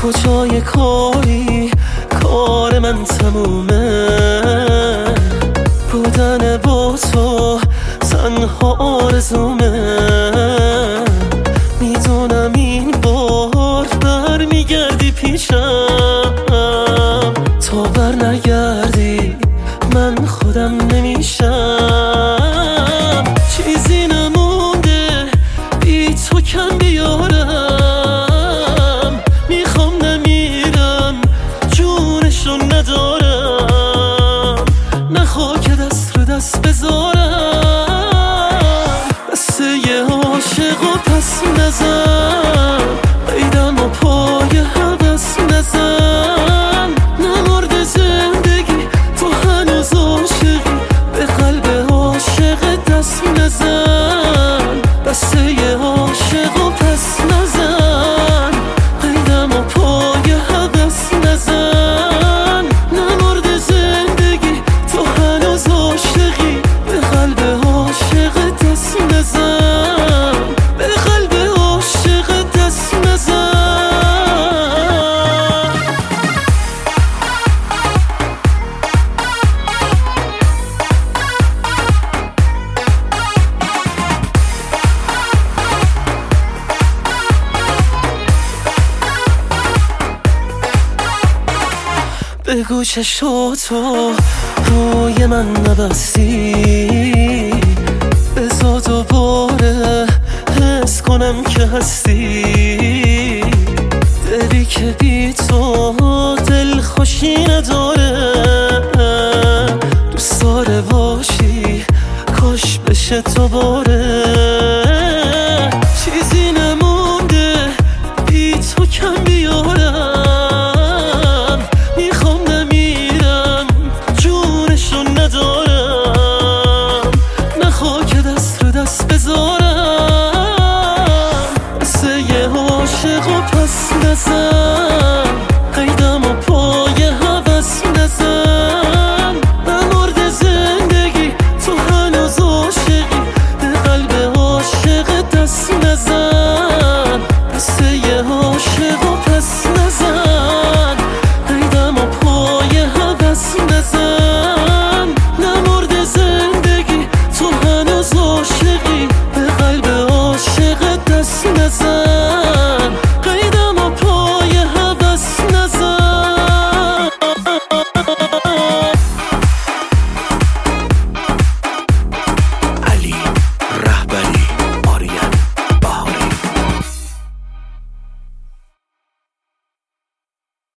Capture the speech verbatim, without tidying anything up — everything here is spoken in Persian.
کجای کاری کار من تمومه، بودن با تو تنها آرزومه. میدونم این بار بر میگردی پیشم، تا بر نگردی من خودم نمیشم. چیزی نمونده بی تو کم بیارم، میخوام نمیرم جونشو ندارم، نخوا که دست رو دست بذارم. دسته یه عاشق و پس نزن، قیدم و پای حوث نزن. نمرد زندگی تو هنوز عاشقی، به قلب عاشق دست نزن. دسته یه عاشق و پس نزن، قیدم و پای حوث نزن. نمرد زندگی تو هنوز عاشقی، به قلب عاشق دست نزن، به قلب عاشق دست نزن. بگو چشاتو روی من نبستی، بذار دوباره حس کنم که هستی. دلی که بی تو دل خوشی نداره، دوست داره باشی کاش بشه تو باره. چیزی نمونده بی تو کم بیارم، میخوام نمیرم جونشو ندارم، نخوا که دست رو دست بذارم. دسته یه عاشق و پس نزن، قیدم و پای حوث نزن. نمرد زندگی تو هنوز عاشقی، به قلب عاشق دست نزن. دسته یه عاشق و پس نزن، قیدم و پای حوث نزن. نمرد زندگی تو هنوز عاشقی، به قلب عاشق دست نزن.